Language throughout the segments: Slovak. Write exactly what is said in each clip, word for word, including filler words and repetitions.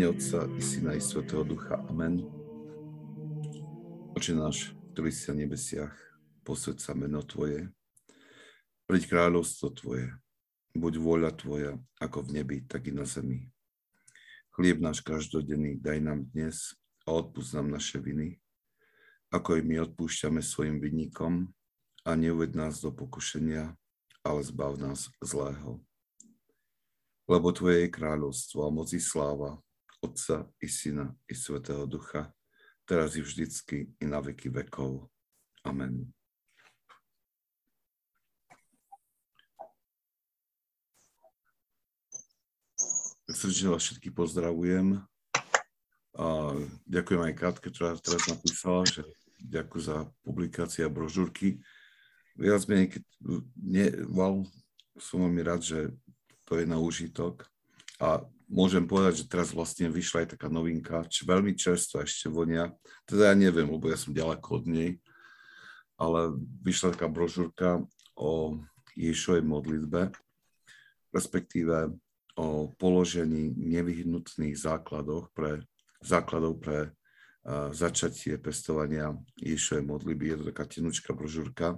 mene Otca i Syna i Svätého Ducha. Amen. Oče náš, ktorý si na nebesiach, posväť sa meno Tvoje, príď kráľovstvo Tvoje, buď vôľa Tvoja, ako v nebi, tak i na zemi. Chlieb náš každodenný daj nám dnes a odpusť nám naše viny, ako i my odpúšťame svojim vinníkom, a neuved nás do pokušenia, ale zbav nás zlého. Lebo Tvoje je kráľovstvo a moc i sláva, Otca i Syna i Svätého Ducha, teraz i vždycky i na veky vekov. Amen. Srdečne vás všetkých pozdravujem. A ďakujem aj Katke, ktorá teraz napísala, že ďakujem za publikácie a brožúrky. Viac menej, keď ne, wow, som veľmi rád, že to je na úžitok. A môžem povedať, že teraz vlastne vyšla aj taká novinka, čo veľmi čerstvo ešte vonia. Teda ja neviem, lebo ja som ďaleko od nej, ale vyšla taká brožúrka o Ježišovej modlitbe, respektíve o položení nevyhnutných základoch pre, základov pre uh, začatie pestovania Ježišovej modlitby. Je to taká tenúčka brožúrka.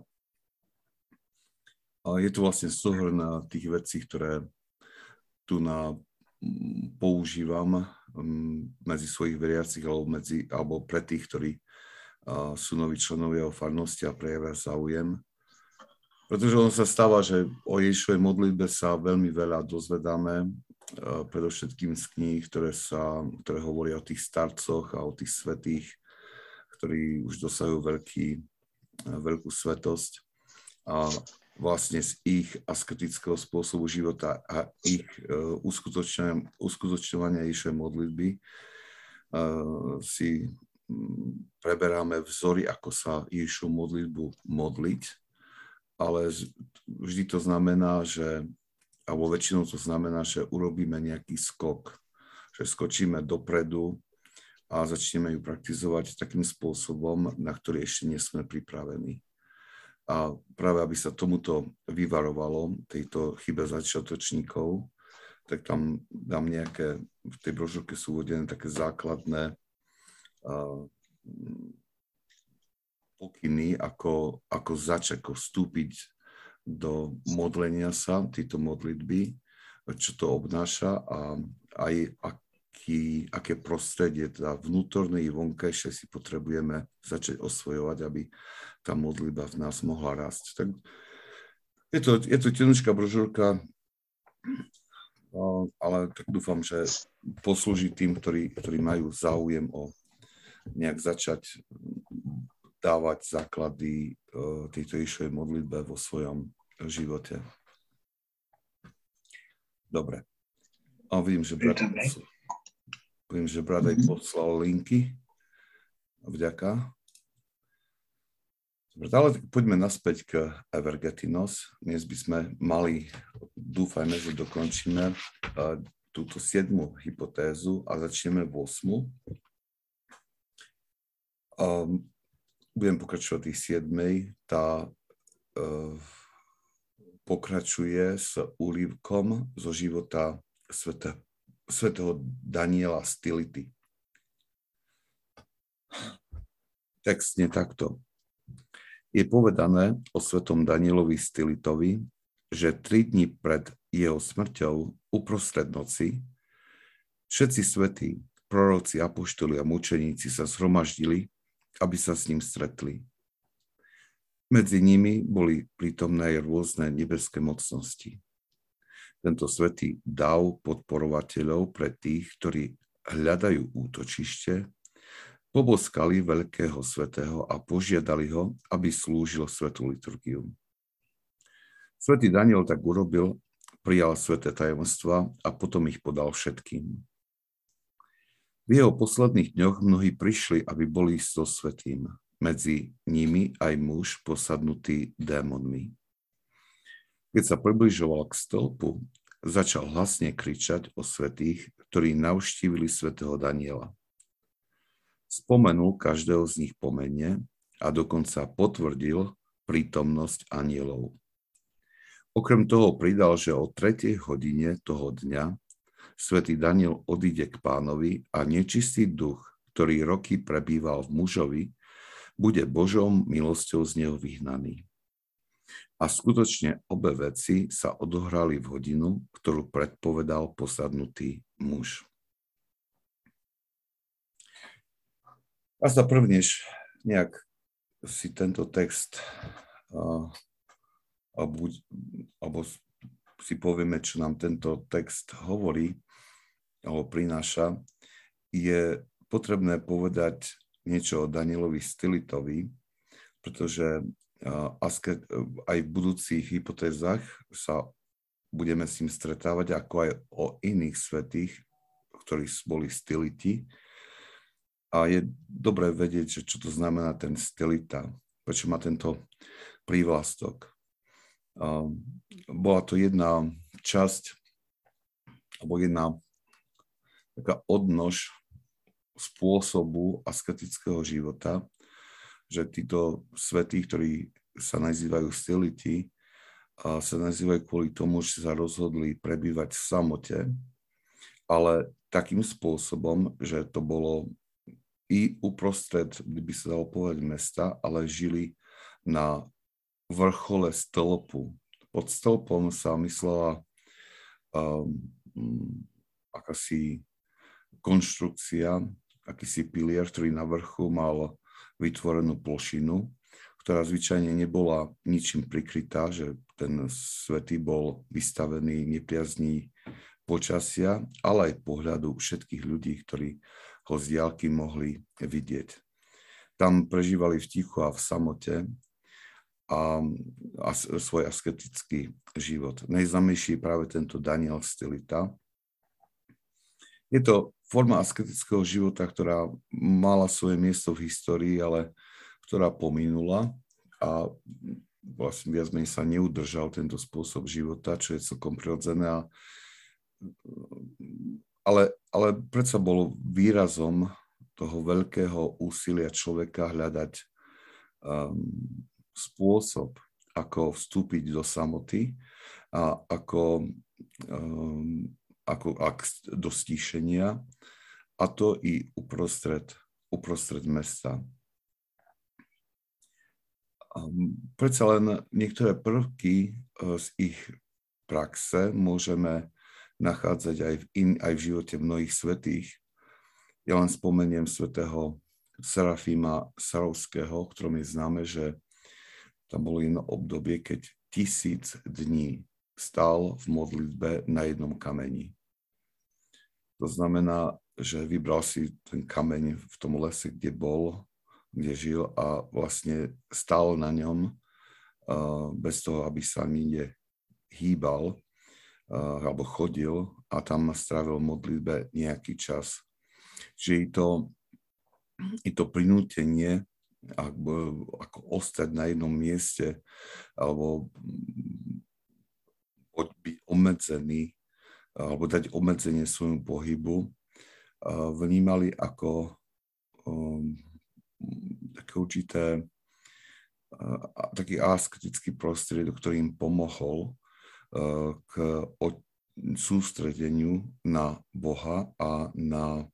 A je to vlastne súhrn tých vecí, ktoré tu na používam um, medzi svojich veriacich alebo, medzi, alebo pre tých, ktorí uh, sú noví členovia o farnosti a prejavia záujem. Pretože ono sa stáva, že o Ježišovej modlitbe sa veľmi veľa dozvedáme, uh, predovšetkým z kníh, ktoré, sa, ktoré hovoria o tých starcoch a o tých svätých, ktorí už dosahujú veľký, uh, veľkú svätosť. A vlastne z ich asketického spôsobu života a ich uh, uskutočňovania, uskutočňovania Ježišovej modlitby uh, si um, preberáme vzory, ako sa Ježišovu modlitbu modliť, ale vždy to znamená, že, alebo väčšinou to znamená, že urobíme nejaký skok, že skočíme dopredu a začneme ju praktizovať takým spôsobom, na ktorý ešte nie sme pripravení. A práve aby sa tomuto vyvarovalo, tejto chybe začiatočníkov, tak tam dám nejaké, v tej brožúrke sú uvedené také základné uh, pokyny, ako, ako začať, ako vstúpiť do modlenia sa, tieto modlitby, čo to obnáša a aj aký, aké prostredie, teda vnútorné i vonkajšie si potrebujeme začať osvojovať, aby tá modlitba v nás mohla rásť. Tak je to, je to tenúčka brožúrka, ale tak dúfam, že poslúži tým, ktorí, ktorí majú záujem o nejak začať dávať základy tejto Ježišovej modlitbe vo svojom živote. Dobre. A vidím, že brat, vidím, že brat aj poslal linky. Vďaka. Dobre, ale poďme naspäť k Evergetinos. Dnes by sme mali, dúfajme, že dokončíme uh, túto siedmu hypotézu a začneme v osmu. Um, budem pokračovať tých siedmej. Tá uh, pokračuje s úryvkom zo života svete, svätého Daniela Stylity. Text nie takto. Je povedané o svätom Danielovi Stylitovi, že tri dni pred jeho smrťou uprostred noci všetci svätí, proroci, apoštoli a mučeníci sa zhromaždili, aby sa s ním stretli. Medzi nimi boli prítomné aj rôzne nebeské mocnosti. Tento svätý dav podporovateľov pre tých, ktorí hľadajú útočište, poboskali veľkého svätého a požiadali ho, aby slúžil svätú liturgiu. Svätý Daniel tak urobil, prijal sväté tajomstvá a potom ich podal všetkým. V jeho posledných dňoch mnohí prišli, aby boli so svätým, medzi nimi aj muž posadnutý démonmi. Keď sa približoval k stĺpu, začal hlasne kričať o svätých, ktorí navštívili svätého Daniela. Spomenul každého z nich pomenne a dokonca potvrdil prítomnosť anjelov. Okrem toho pridal, že o tretej hodine toho dňa svätý Daniel odíde k Pánovi a nečistý duch, ktorý roky prebýval v mužovi, bude Božou milosťou z neho vyhnaný. A skutočne obe veci sa odohrali v hodinu, ktorú predpovedal posadnutý muž. A sa prvnež nejak si tento text uh, alebo, alebo si povieme, čo nám tento text hovorí alebo prináša, je potrebné povedať niečo o Danielovi Stylitovi, pretože aj v budúcich hypotézach sa budeme s ním stretávať, ako aj o iných svätých, ktorí boli styliti. A je dobré vedieť, že čo to znamená ten stylita, prečo má tento prívlastok. Bola to jedna časť, alebo jedna taká odnož spôsobu asketického života, že títo svätí, ktorí sa nazývajú styliti, sa nazývajú kvôli tomu, že sa rozhodli prebývať v samote, ale takým spôsobom, že to bolo i uprostred, by sa dalo povedať, mesta, ale žili na vrchole stĺpu. Pod stĺpom sa myslela um, akási konštrukcia, akýsi pilier, ktorý na vrchu mal vytvorenú plošinu, ktorá zvyčajne nebola ničím prikrytá, že ten svätý bol vystavený nepriazní počasia, ale aj pohľadu všetkých ľudí, ktorí ho z diaľky mohli vidieť. Tam prežívali v tichu a v samote a, a svoj asketický život. Najznámejší je práve tento Daniel Stylita. Je to forma asketického života, ktorá mala svoje miesto v histórii, ale ktorá pominula a vlastne viac menej sa neudržal tento spôsob života, čo je celkom prirodzené. Ale, ale predsa bolo výrazom toho veľkého úsilia človeka hľadať um, spôsob, ako vstúpiť do samoty a ako, um, ako do stíšenia, a to i uprostred, uprostred mesta. Um, predsa len niektoré prvky uh, z ich praxe môžeme nachádzať aj v, in, aj v živote mnohých svätých. Ja len spomeniem svätého Serafima Sarovského, ktorom je známe, že tam bolo jedno obdobie, keď tisíc dní stál v modlitbe na jednom kameni. To znamená, že vybral si ten kameň v tom lese, kde bol, kde žil, a vlastne stál na ňom uh, bez toho, aby sa nikde hýbal uh, alebo chodil, a tam strávil v modlitbe nejaký čas. Čiže je to, je to prinútenie ako, ako ostať na jednom mieste alebo byť obmedzený alebo dať obmedzenie svojmu pohybu, vnímali ako um, také určité uh, taký asketický prostriedok, ktorý im pomohol uh, k od, sústredeniu na Boha a na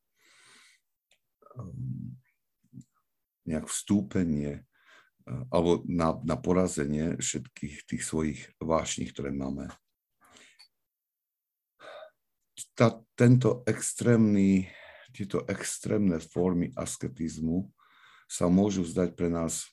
um, nejak vstúpenie uh, alebo na, na porazenie všetkých tých svojich vášní, ktoré máme. Tá, tento extrémny, tieto extrémne formy asketizmu sa môžu zdať pre nás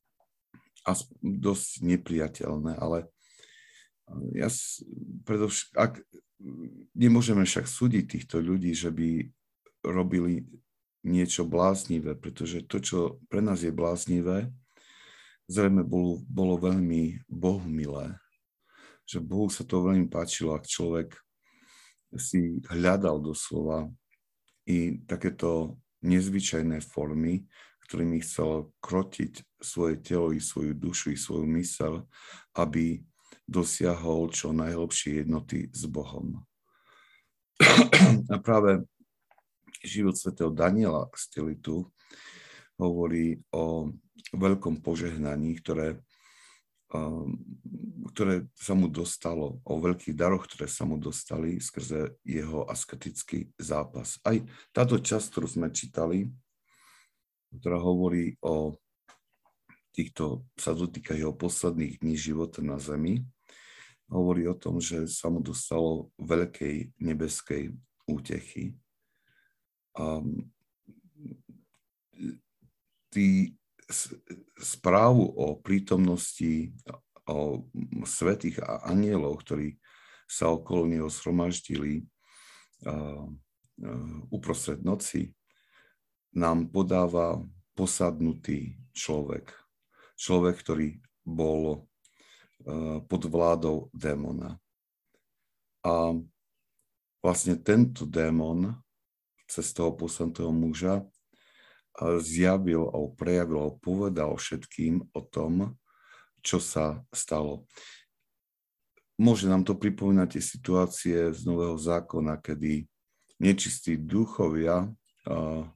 dosť nepriateľné, ale ja predovšetkým, ak nemôžeme však súdiť týchto ľudí, že by robili niečo bláznivé, pretože to, čo pre nás je bláznivé, zrejme bolo, bolo veľmi bohumilé, že Bohu sa to veľmi páčilo, ak človek si hľadal doslova i takéto nezvyčajné formy, ktorými chcel krotiť svoje telo i svoju dušu i svoju myseľ, aby dosiahol čo najhlbšie jednoty s Bohom. A práve život svätého Daniela Stylitu hovorí o veľkom požehnaní, ktoré ktoré sa mu dostalo, o veľkých daroch, ktoré sa mu dostali skrze jeho asketický zápas. Aj táto časť, ktorú sme čítali, ktorá hovorí o týchto, sa dotýka jeho posledných dní života na zemi, hovorí o tom, že sa mu dostalo veľkej nebeskej útechy. A tí správu o prítomnosti o svätých a anjelov, ktorí sa okolo neho zhromaždili uprostred noci, nám podáva posadnutý človek. Človek, ktorý bol pod vládou démona. A vlastne tento démon cez toho posadnutého muža zjavil a prejavil a povedal všetkým o tom, čo sa stalo. Môže nám to pripomínať tie situácie z Nového zákona, kedy nečistí duchovia uh,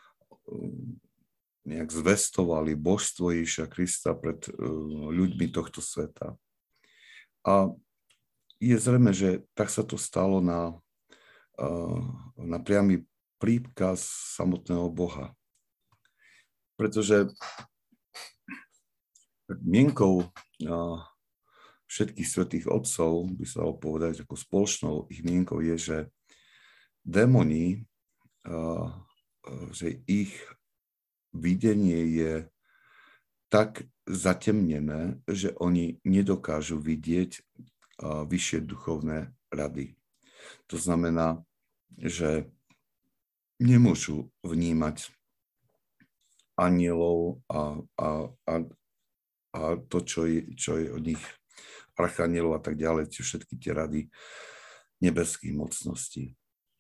nejak zvestovali božstvo Ježiša Krista pred uh, ľuďmi tohto sveta. A je zrejme, že tak sa to stalo na, uh, na priamy príkaz samotného Boha. Pretože mienkou všetkých svätých otcov, by sa dalo povedať, ako spoločnou ich mienkou je, že démoni, že ich videnie je tak zatemnené, že oni nedokážu vidieť vyššie duchovné rady. To znamená, že nemôžu vnímať anielov a, a, a a to, čo je, čo je od nich archanielov a tak ďalej, tie všetky tie rady nebeských mocností.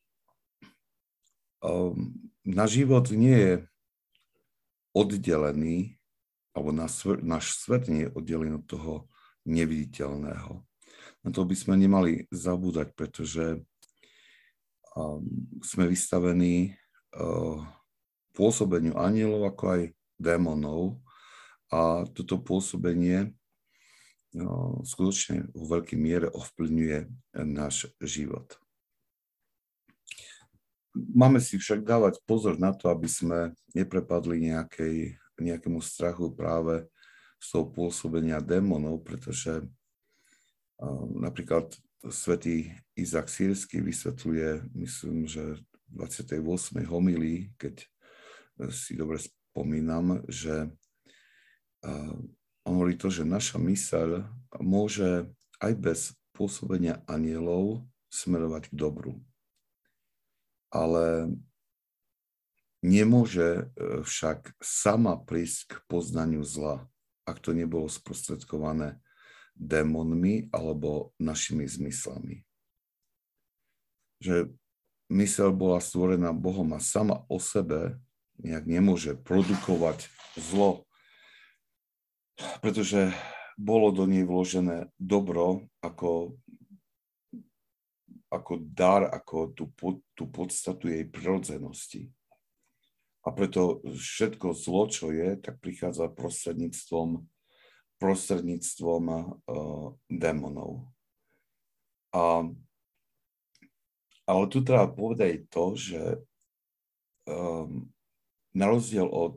Um, náš život nie je oddelený, alebo náš, náš svet nie je oddelený od toho neviditeľného. Na to by sme nemali zabúdať, pretože um, sme vystavení uh, pôsobeniu anielov ako aj démonov. A toto pôsobenie no, skutočne vo veľkej miere ovplyvňuje náš život. Máme si však dávať pozor na to, aby sme neprepadli nejakej, nejakému strachu práve z toho pôsobenia démonov, pretože uh, napríklad svätý Izák Sýrsky vysvetľuje, myslím, že v dvadsiatej ôsmej homílii, keď si dobre spomínam, že Uh, on hovorí to, že naša myseľ môže aj bez pôsobenia anielov smerovať k dobru. Ale nemôže však sama prísť k poznaniu zla, ak to nebolo sprostredkované démonmi alebo našimi zmyslami. Že myseľ bola stvorená Bohom a sama o sebe nejak nemôže produkovať zlo, pretože bolo do nej vložené dobro ako, ako dar, ako tú, tú podstatu jej prirodzenosti. A preto všetko zlo, čo je, tak prichádza prostredníctvom, prostredníctvom uh, démonov. A, ale tu treba povedať to, že um, na rozdiel od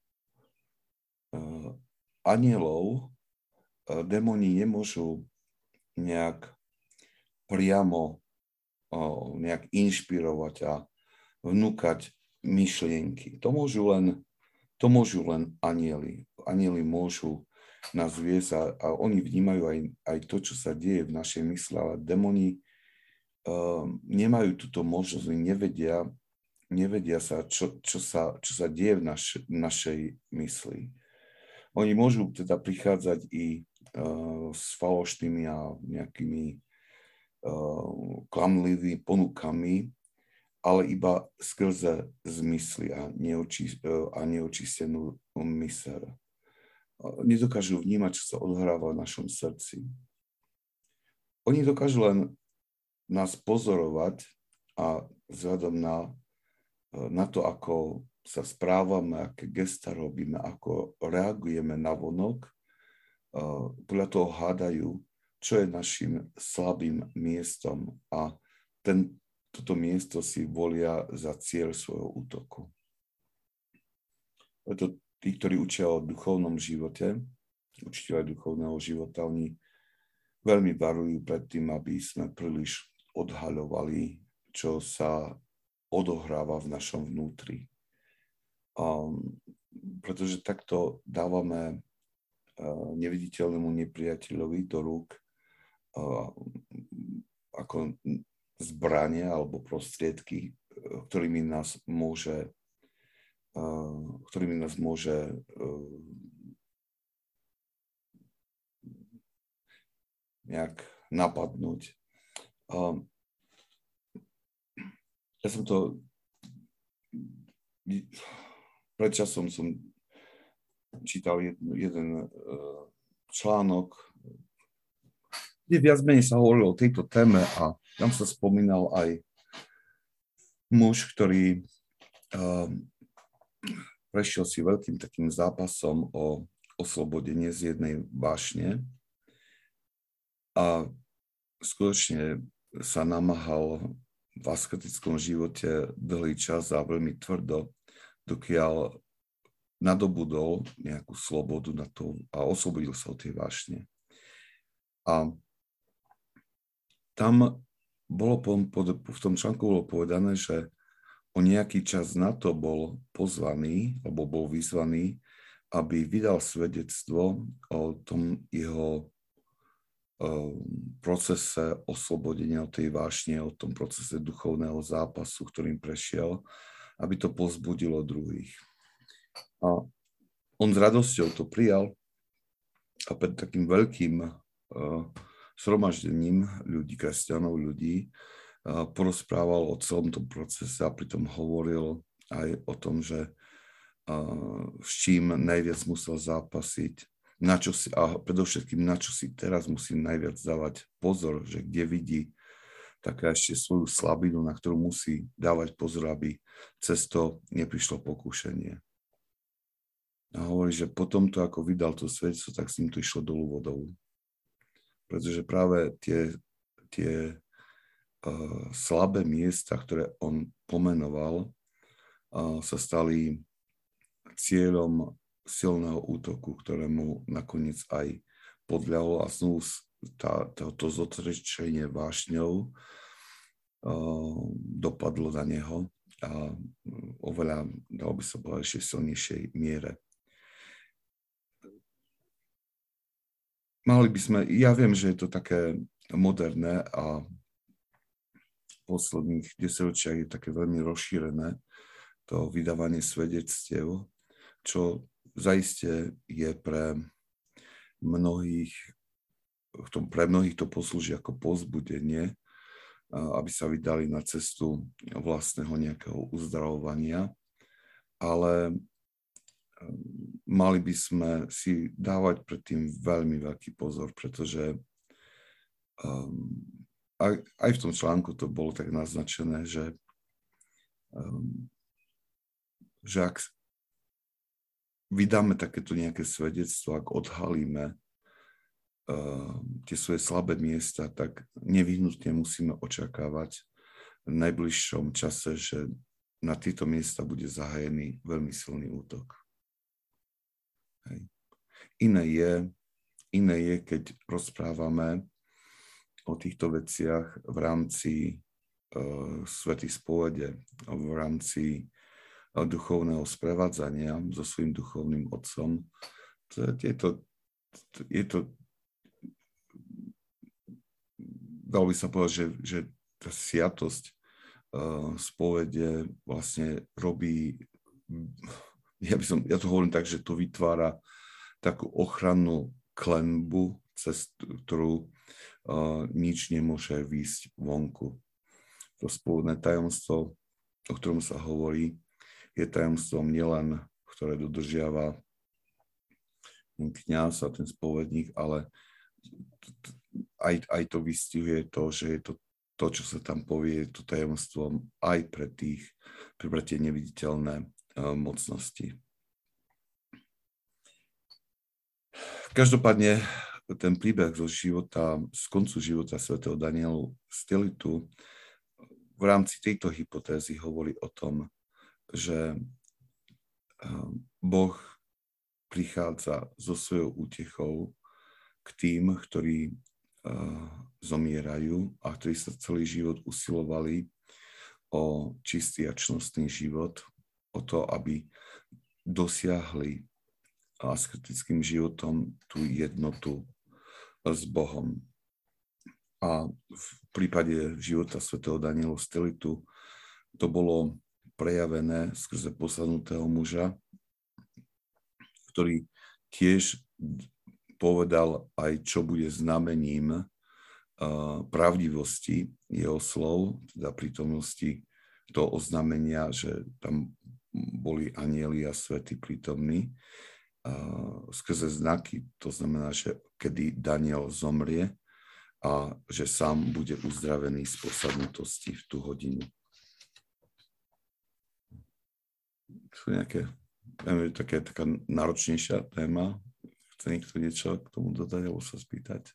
uh, anielov, démoni nemôžu nejak priamo nejak inšpirovať a vnúkať myšlienky. To môžu len, to môžu len anieli. Anieli môžu nás viesť a, a oni vnímajú aj, aj to, čo sa deje v našej mysle, ale démoni uh, nemajú túto možnosť, nevedia, nevedia sa, čo, čo, sa, čo sa deje v naš, našej mysli. Oni môžu teda prichádzať i uh, s falošnými a nejakými uh, klamlivými ponukami, ale iba skrze zmysly a, neoči, uh, a neočistenú myseľ. Uh, nedokážu vnímať, čo sa odhráva v našom srdci. Oni dokážu len nás pozorovať a vzhľadom na, uh, na to, ako sa správame, aké gesta robíme, ako reagujeme na vonok, podľa toho hádajú, čo je našim slabým miestom a ten, toto miesto si volia za cieľ svojho útoku. Preto tí, ktorí učia o duchovnom živote, učiteľe duchovného života, oni veľmi varujú pred tým, aby sme príliš odhaľovali, čo sa odohráva v našom vnútri. Um, pretože takto dávame uh, neviditeľnému nepriateľovi do rúk uh, ako zbrania alebo prostriedky, ktorými nás môže, uh, ktorými nás môže uh, nejak napadnúť. Um, ja som to pred časom som čítal jeden, jeden uh, článok, kde viac menej sa hovorilo o tejto téme a tam sa spomínal aj muž, ktorý uh, prešiel si veľkým takým zápasom o oslobodenie z jednej vášne a skutočne sa namáhal v asketickom živote dlhý čas a veľmi tvrdo, dokiaľ nadobudol nejakú slobodu na to a oslobodil sa od tej vášne. A tam bolo, v tom článku bolo povedané, že o nejaký čas na to bol pozvaný, alebo bol vyzvaný, aby vydal svedectvo o tom jeho procese oslobodenia od tej vášne, o tom procese duchovného zápasu, ktorým prešiel, aby to povzbudilo druhých. A on s radosťou to prijal a pred takým veľkým uh, zhromaždením ľudí, kresťanov, ľudí, uh, porozprával o celom tom procese a pritom hovoril aj o tom, že uh, s čím najviac musel zápasiť, na čo si, a predovšetkým na čo si teraz musí najviac dávať pozor, že kde vidí taká ešte svoju slabinu, na ktorú musí dávať pozor, aby cez to neprišlo pokušenie. A hovorí, že potom to, ako vydal to svedectvo, tak s ním to išlo dolu vodou. Pretože práve tie, tie uh, slabé miesta, ktoré on pomenoval, uh, sa stali cieľom silného útoku, ktorému nakoniec aj podľahol a znovu tá, tá, to zotrečenie vášňou uh, dopadlo na neho a oveľa, dalo by sa povedať, ešte silnejšej miere. Mali by sme, ja viem, že je to také moderné a v posledných desaťročiach je také veľmi rozšírené to vydávanie svedectiev, čo zaiste je pre mnohých, pre mnohých to poslúži ako povzbudenie, aby sa vydali na cestu vlastného nejakého uzdravovania, ale mali by sme si dávať predtým veľmi veľký pozor, pretože um, aj, aj v tom článku to bolo tak naznačené, že, um, že ak vydáme takéto nejaké svedectvo, ak odhalíme uh, tie svoje slabé miesta, tak nevyhnutne musíme očakávať v najbližšom čase, že na tieto miesta bude zahájený veľmi silný útok. Hej. Iné je, iné je, keď rozprávame o týchto veciach v rámci uh, svätej spovede, v rámci uh, duchovného sprevádzania so svojím duchovným otcom. To, je, to, je to, dalo by sa povedať, že, že tá sviatosť uh, spovede vlastne robí, ja, by som, ja to hovorím tak, že to vytvára takú ochrannú klenbu, cez ktorú uh, nič nemôže výjsť vonku. To spovedné tajomstvo, o ktorom sa hovorí, je tajomstvom nielen, ktoré dodržiava kňaz a ten spovedník, ale aj, aj to vystihuje to, že je to to, čo sa tam povie, je to tajomstvom aj pre tých, pre tie neviditeľné uh, mocnosti. Každopádne ten príbeh zo života, z koncu života svätého Daniela Stelitu v rámci tejto hypotézy hovorí o tom, že Boh prichádza so svojou útechou k tým, ktorí zomierajú a ktorí sa celý život usilovali o čistý a čnostný život, o to, aby dosiahli asketickým životom tú jednotu s Bohom. A v prípade života svätého Daniela Stelitu to bolo prejavené skrze posadnutého muža, ktorý tiež povedal aj, čo bude znamením pravdivosti jeho slov, teda prítomnosti toho oznámenia, že tam boli anjeli a svety prítomní, skrze znaky, to znamená, že kedy Daniel zomrie a že sám bude uzdravený z posadnutosti v tú hodinu. Sú nejaké, neviem, také, taká náročnejšia téma. Chce niekto niečo k tomu dodať alebo sa spýtať?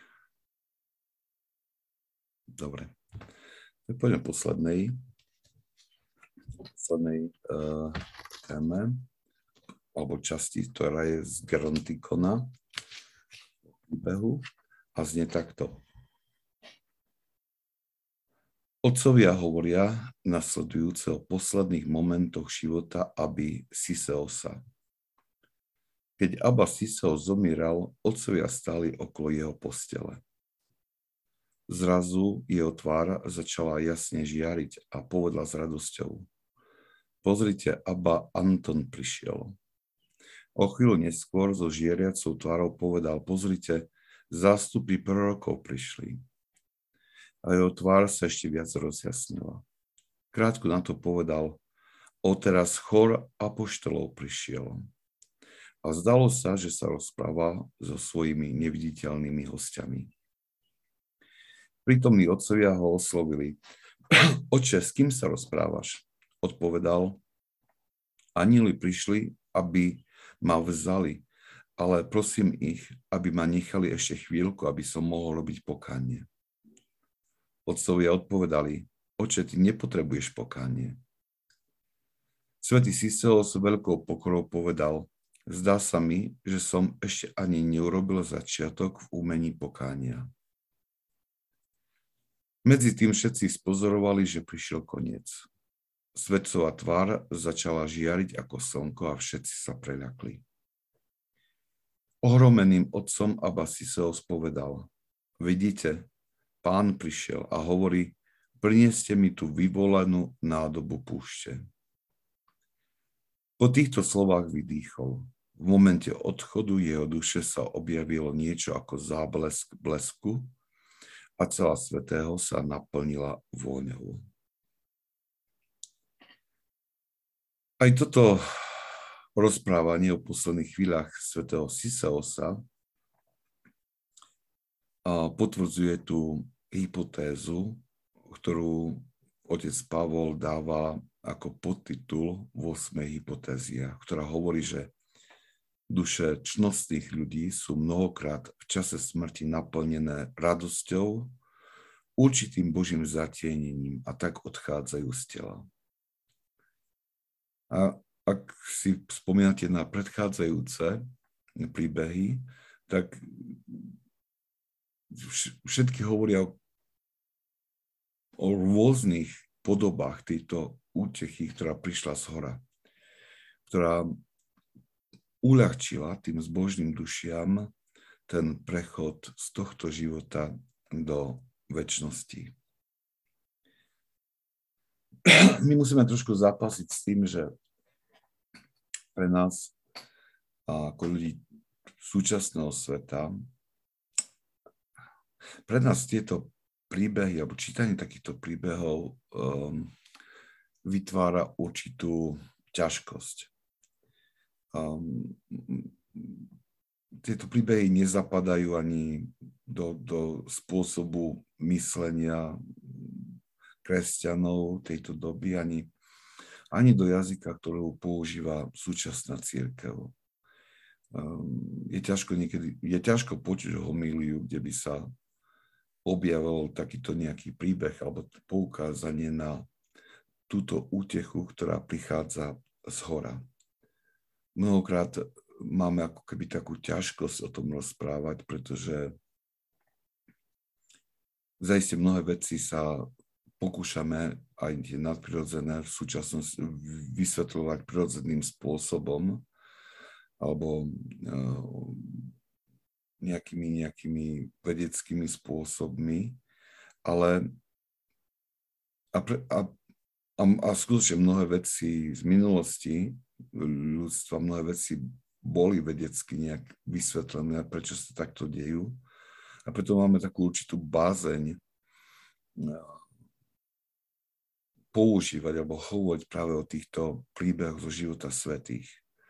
Dobre. Poďme poslednej, poslednej uh, téme, alebo časti, ktorá je z Gerontikona príbehu a znie takto. Otcovia hovoria nasledujúce o posledných momentoch života Abby Siseosa. Keď Abba Siseos zomieral, otcovia stáli okolo jeho postele. Zrazu jeho tvár začala jasne žiariť a povedala s radosťou. Pozrite, Abba Anton prišiel. O chvíľu neskôr so žiariacou tvárou povedal, pozrite, zástupy prorokov prišli. A jeho tvár sa ešte viac rozjasnila. Krátko na to povedal, o teraz chor apoštolov prišiel. A zdalo sa, že sa rozpráva so svojimi neviditeľnými hostiami. Prítomní otcovia ho oslovili. Oče, s kým sa rozprávaš? Odpovedal, anjeli prišli, aby ma vzali, ale prosím ich, aby ma nechali ešte chvíľku, aby som mohol robiť pokánie. Otcovia odpovedali, oče, ty nepotrebuješ pokánie. Svätý Siseos s veľkou pokorou povedal, zdá sa mi, že som ešte ani neurobil začiatok v umení pokánia. Medzi tým všetci spozorovali, že prišiel koniec. Svetcová tvár začala žiariť ako slnko a všetci sa preľakli. Ohromeným otcom Abba Siseos povedal, vidíte, Pán prišiel a hovorí, prinieste mi tú vyvolenú nádobu púšte. Po týchto slovách vydýchol. V momente odchodu jeho duše sa objavilo niečo ako záblesk blesku a celá svätého sa naplnila vôňou. Aj toto rozprávanie o posledných chvíľach svätého Siseosa potvrdzuje tú hypotézu, ktorú otec Pavol dáva ako podtitul v ôsmej hypotézia, ktorá hovorí, že duše čnostných ľudí sú mnohokrát v čase smrti naplnené radosťou, určitým Božím zatienením a tak odchádzajú z tela. A ak si spomínate na predchádzajúce príbehy, tak všetky hovoria o, o rôznych podobách tejto útechy, ktorá prišla z hora, ktorá uľahčila tým zbožným dušiam ten prechod z tohto života do večnosti. My musíme trošku zápasiť s tým, že pre nás ako ľudí súčasného sveta pre nás tieto príbehy alebo čítanie takýchto príbehov um, vytvára určitú ťažkosť. Um, tieto príbehy nezapadajú ani do, do spôsobu myslenia kresťanov tejto doby, ani, ani do jazyka, ktorého používa súčasná cirkev. je ťažko niekedy, je ťažko počuť homíliu, kde by sa objavil takýto nejaký príbeh alebo poukázanie na túto útechu, ktorá prichádza z hora. Mnohokrát máme ako keby takú ťažkosť o tom rozprávať, pretože zaiste mnohé veci sa pokúšame aj tie nadprirodzené v súčasnosti vysvetľovať prirodzeným spôsobom alebo nejakými, nejakými vedeckými spôsobmi, ale a, pre, a, a, a skutočne mnohé veci z minulosti ľudstva, mnohé veci boli vedecky nejak vysvetlené, prečo sa takto dejú. A preto máme takú určitú bázeň používať alebo hovoriť práve o týchto príbehoch zo života svätých.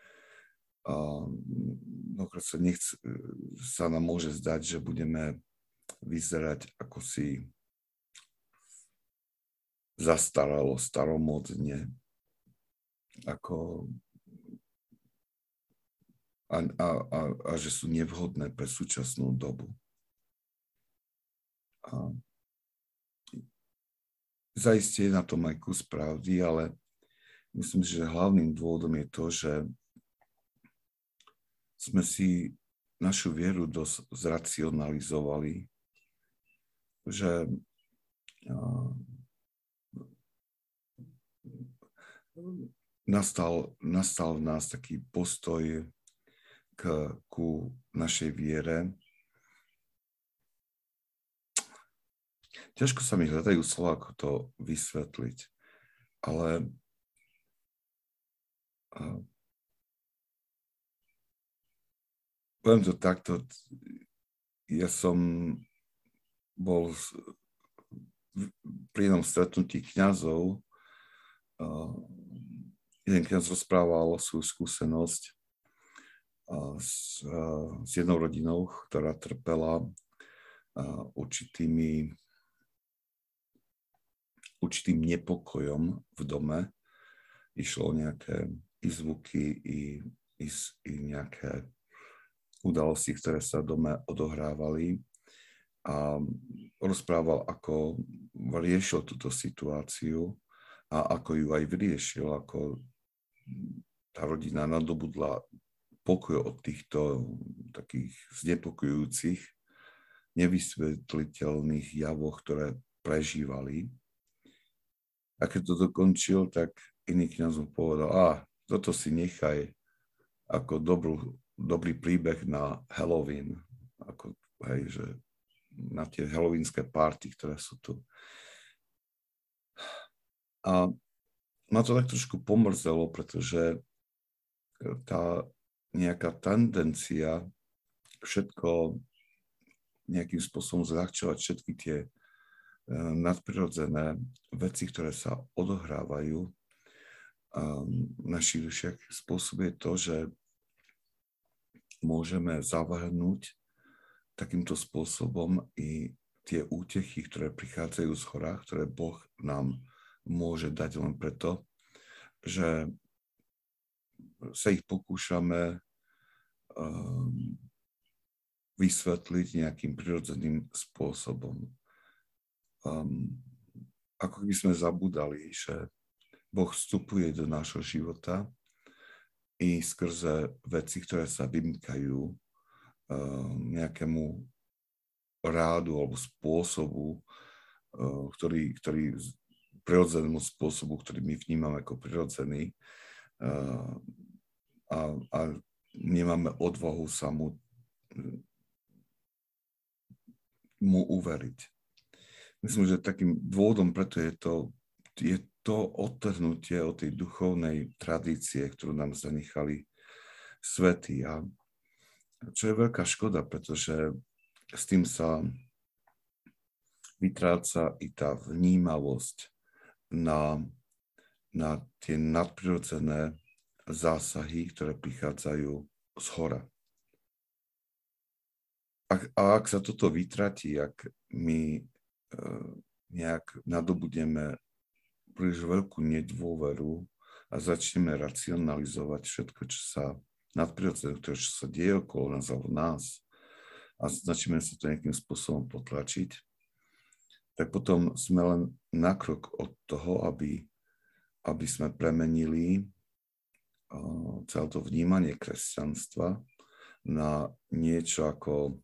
Mnohokrát sa, nechce, sa nám môže zdať, že budeme vyzerať ako si zastaralo, staromodne, ako a, a, a, a že sú nevhodné pre súčasnú dobu. A zaiste je na tom aj kus pravdy, ale myslím, že hlavným dôvodom je to, že sme si našu vieru dosť zracionalizovali, že nastal, nastal v nás taký postoj k, ku našej viere. Ťažko sa mi hľadajú slova, ako to vysvetliť, ale poviem to takto, ja som bol pri jednom stretnutí kňazov, jeden kňaz rozprával svoju skúsenosť s, s jednou rodinou, ktorá trpela určitými, určitým nepokojom v dome. Išlo o nejaké i zvuky, i, i, i nejaké udalosti, ktoré sa v dome odohrávali, a rozprával, ako riešil túto situáciu a ako ju aj vyriešil, ako tá rodina nadobudla pokoj od týchto takých znepokojujúcich, nevysvetliteľných javoch, ktoré prežívali. A keď to dokončil, tak iný kňaz mu povedal, a toto si nechaj ako dobrú, dobrý príbeh na Halloween, ako, hej, že na tie halloweenské party, ktoré sú tu. A ma to tak trošku pomrzelo, pretože tá nejaká tendencia všetko nejakým spôsobom zľahčovať, všetky tie nadprirodzené veci, ktoré sa odohrávajú v našich dušiach, spôsobuje to, že môžeme zavrhnúť takýmto spôsobom i tie útechy, ktoré prichádzajú z hora, ktoré Boh nám môže dať len preto, že sa ich pokúšame um, vysvetliť nejakým prirodzeným spôsobom. Um, ako by sme zabudali, že Boh vstupuje do nášho života i skrze veci, ktoré sa vymykajú um, nejakému rádu alebo spôsobu, um, ktorý, ktorý prirodzenému spôsobu, ktorý my vnímame ako prirodzený, uh, a, a nemáme odvahu sa mu, mu uveriť. Myslím, že takým dôvodom preto je to, je to odtrhnutie od tej duchovnej tradície, ktorú nám zanechali svätí. A čo je veľká škoda, pretože s tým sa vytráca i tá vnímavosť na, na tie nadprirodzené zásahy, ktoré prichádzajú z hora. A, a ak sa toto vytratí, ak my e, nejak nadobudeme príliš veľkú nedôveru a začneme racionalizovať všetko, čo sa nadprirodzené, ktoré sa deje okolo nás alebo nás a snažíme sa to nejakým spôsobom potlačiť, tak potom sme len na krok od toho, aby, aby sme premenili uh, celé to vnímanie kresťanstva na niečo ako,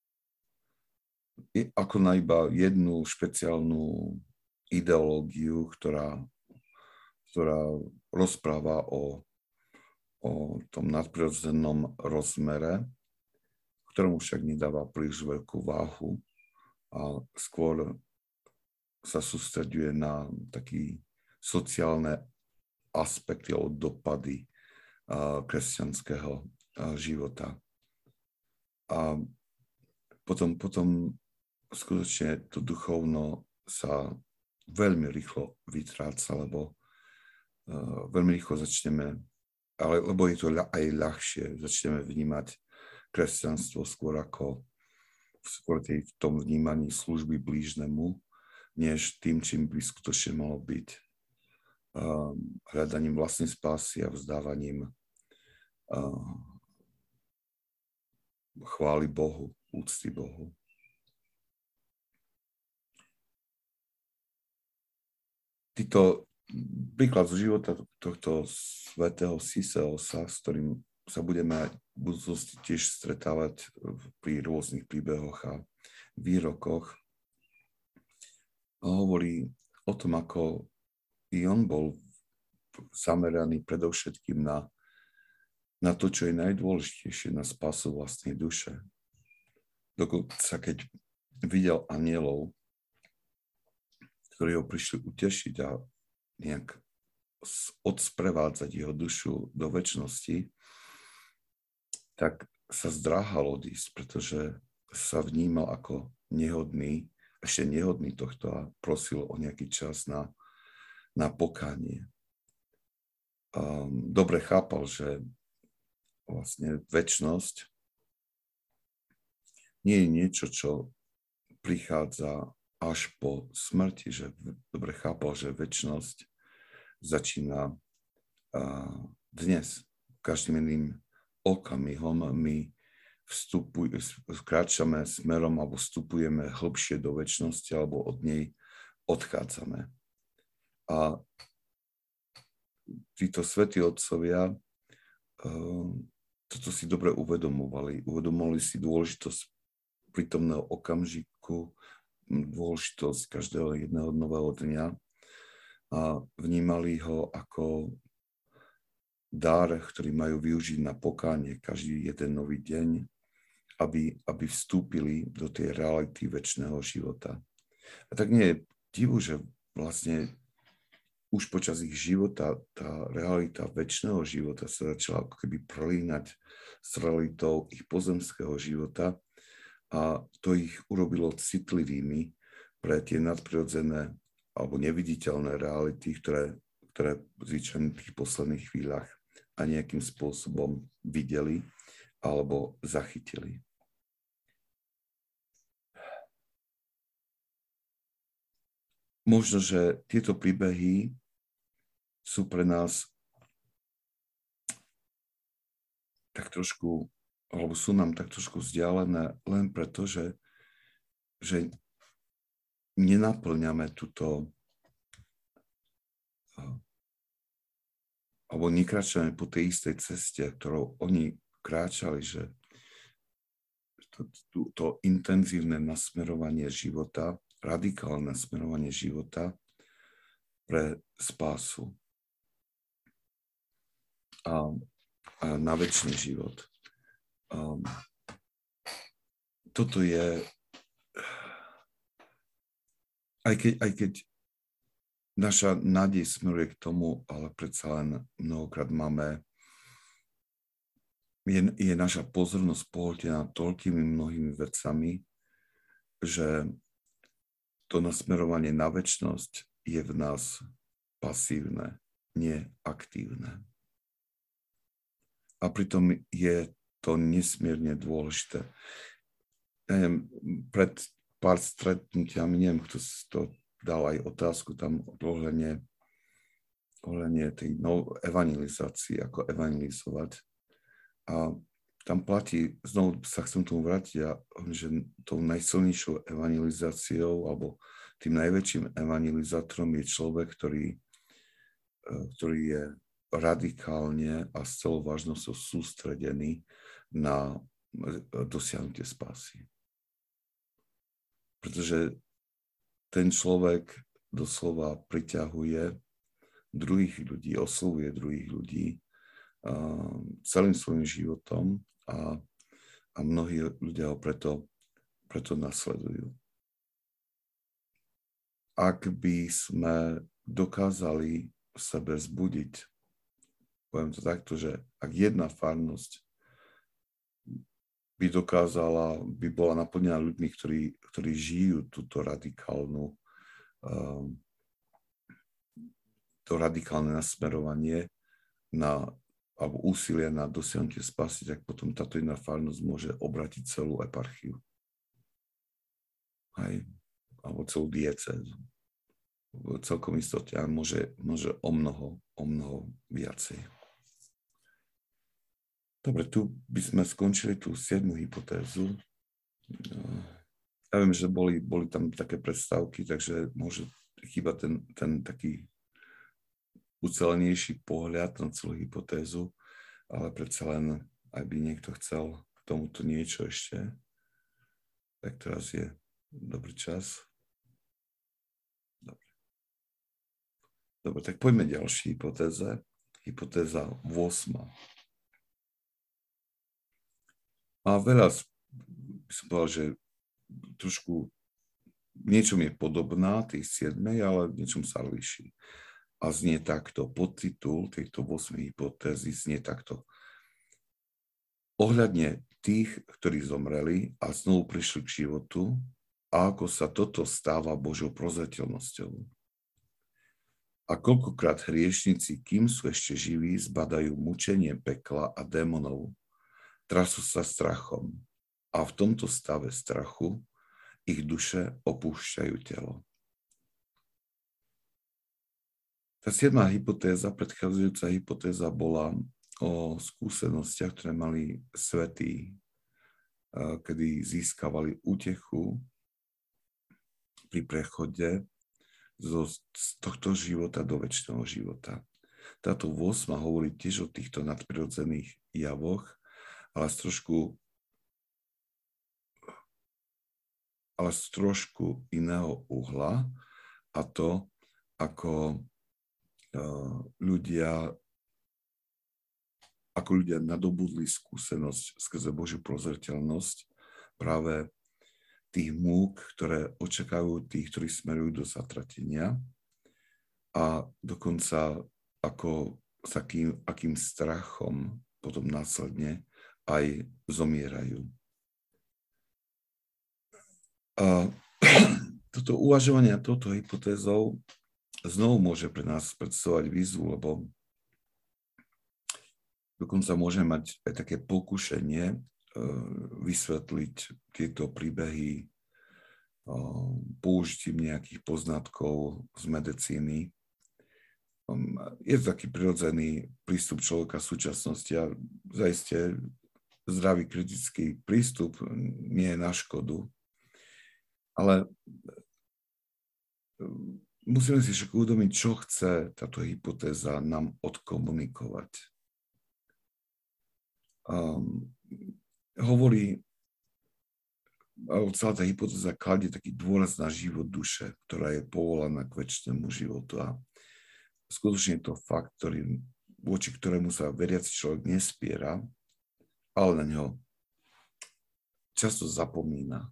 ako na iba jednu špeciálnu ideológiu, ktorá, ktorá rozpráva o, o tom nadprirodzenom rozmere, ktorému však nedáva príliš veľkú váhu a skôr sa sústreďuje na taký sociálne aspekty alebo dopady uh, kresťanského uh, života. A potom, potom skutočne to duchovno sa veľmi rýchlo vytráca, lebo uh, veľmi rýchlo začneme, ale lebo je to aj ľahšie, začneme vnímať kresťanstvo skôr ako skôr tej, v tom vnímaní služby blížnemu, než tým, čím by skutočne malo byť. Uh, hľadaním vlastnej spásy a vzdávaním uh, chvály Bohu, úcty Bohu. Týto príklad z života tohto svätého Siseosa, s ktorým sa budeme aj v budúcnosti tiež stretávať pri rôznych príbehoch a výrokoch, hovorí o tom, ako i on bol zameraný predovšetkým na, na to, čo je najdôležitejšie, na spásu vlastnej duše. Dokonca keď videl anielov, ktorí ho prišli utešiť a nejak odsprevádzať jeho dušu do večnosti, tak sa zdráhal odísť, pretože sa vnímal ako nehodný, ešte nehodný tohto a prosil o nejaký čas na, na pokánie. Um, dobre chápal, že vlastne večnosť nie je niečo, čo prichádza až po smrti, že dobre chápal, že večnosť začína uh, dnes. Každým iným okamihom my vstupuj, kráčame smerom alebo vstupujeme hlbšie do večnosti alebo od nej odchádzame. A títo svätí otcovia uh, toto si dobre uvedomovali. Uvedomovali si dôležitosť prítomného okamžiku, dôležitosť každého jedného nového dňa a vnímali ho ako dar, ktorý majú využiť na pokánie každý jeden nový deň, aby, aby vstúpili do tej reality večného života. A tak nie je divu, že vlastne už počas ich života tá realita večného života sa začala ako keby prelínať s realitou ich pozemského života a to ich urobilo citlivými pre tie nadprirodzené alebo neviditeľné reality, ktoré, ktoré zvyčajne v tých posledných chvíľach a nejakým spôsobom videli alebo zachytili. Možno, že tieto príbehy sú pre nás tak trošku, alebo sú nám tak trošku vzdialené len preto, že, že nenaplňame túto, alebo nekračame po tej istej ceste, ktorou oni kráčali, že to, to, to intenzívne nasmerovanie života, radikálne nasmerovanie života pre spásu a, a na večný život. Um, toto je, aj keď, aj keď naša nádej smeruje k tomu, ale predsa len mnohokrát máme, je, je naša pozornosť pohltená toľkými mnohými vecami, že to nasmerovanie na večnosť je v nás pasívne, nie aktívne. A pritom je to nesmierne dôležité. Ja neviem, pred pár stretnutiami, neviem, kto to dal aj otázku tam ohľadne, ohľadne tej no, evangelizácii, ako evangelizovať. A tam platí, znovu sa chcem tomu vrátiť, ja, že tou najsilnejšou evangelizáciou alebo tým najväčším evangelizátorom je človek, ktorý, ktorý je radikálne a s celou vážnosťou sústredený na dosiahnutie spásy. Pretože ten človek doslova priťahuje druhých ľudí, oslovuje druhých ľudí uh, celým svojim životom a, a mnohí ľudia ho preto, preto nasledujú. Ak by sme dokázali v sebe zbudiť, poviem to takto, že ak jedna farnosť by dokázala, by bola naplnená ľuďmi, ktorí, ktorí žijú túto radikálnu, um, to radikálne nasmerovanie na, alebo úsilie na dosiahnutie spásy, tak potom táto jedna farnosť môže obratiť celú eparchiu. Hej. Alebo celú diecézu. Celkom istote, a môže, môže o mnoho, o mnoho viacej. Dobre, tu by sme skončili tú siedmu hypotézu. Ja viem, že boli, boli tam také predstavky, takže môže chýba ten, ten taký ucelenejší pohľad na celú hypotézu, ale predsa len, ak by niekto chcel k tomuto niečo ešte, tak teraz je dobrý čas. Dobre, Dobre tak poďme ďalšej hypotéze. Hypotéza ôsma. A veľa, by som povedal, že trošku v niečom je podobná tej siedmej, ale v niečom sa líši. A znie takto, podtitul tejto ôsmej hypotézy znie takto. Ohľadne tých, ktorí zomreli a znovu prišli k životu, a ako sa toto stáva Božou prozreteľnosťou. A koľkokrát hriešnici, kým sú ešte živí, zbadajú mučenie pekla a démonov, trasú sa strachom a v tomto stave strachu ich duše opúšťajú telo. Tá siedma hypotéza, predchádzajúca hypotéza bola o skúsenostiach, ktoré mali svätí, kedy získavali útechu pri prechode z tohto života do večného života. Táto ôsma hovorí tiež o týchto nadprirodzených javoch, ale z trošku, ale z trošku iného uhla, a to, ako uh, ľudia, ako ľudia nadobudli skúsenosť skrze Božiu prozreteľnosť práve tých múk, ktoré očakávajú tých, ktorí smerujú do zatratenia, a dokonca ako s akým, akým strachom potom následne aj zomierajú. A toto uvažovanie a touto hypotézou znovu môže pre nás predstavovať výzvu, lebo dokonca môžeme mať aj také pokušenie vysvetliť tieto príbehy použitím nejakých poznatkov z medicíny. Je to taký prirodzený prístup človeka v súčasnosti a zaiste zdravý kritický prístup nie je na škodu. Ale musíme si však uvedomiť, čo chce táto hypotéza nám odkomunikovať. Um, hovorí, celá tá hypotéza kladie taký dôraz na život duše, ktorá je povolaná k večnému životu. A skutočne je to fakt, ktorý, voči ktorému sa veriaci človek nespiera, ale na ňo často zapomína.